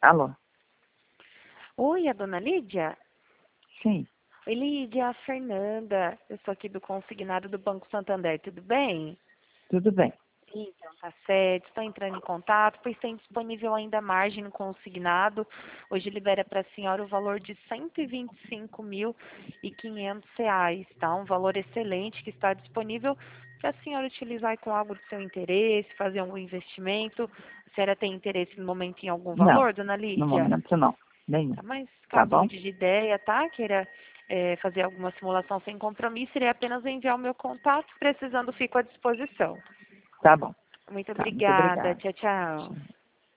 Alô? Oi, a dona Lídia? Sim, Oi, Lídia, a Fernanda. Eu sou aqui do consignado do Banco Santander, tudo bem? tudo bem. Então, tá certo. Estou entrando em contato, pois tem disponível ainda margem no consignado. Hoje libera para a senhora o valor de R$ 125.500, tá? Um valor excelente que está disponível para a senhora utilizar com algo de seu interesse, fazer algum investimento. A senhora tem interesse no momento em algum Não, valor, dona no Lídia? momento não. Nenhum. Tá, mas Tá caso bom? mude de ideia, tá? Queira fazer alguma simulação sem compromisso, irei apenas enviar o meu contato. Precisando, fico à disposição. Tá bom. Muito Tá, muito obrigada. obrigada. Tchau, tchau. Tchau.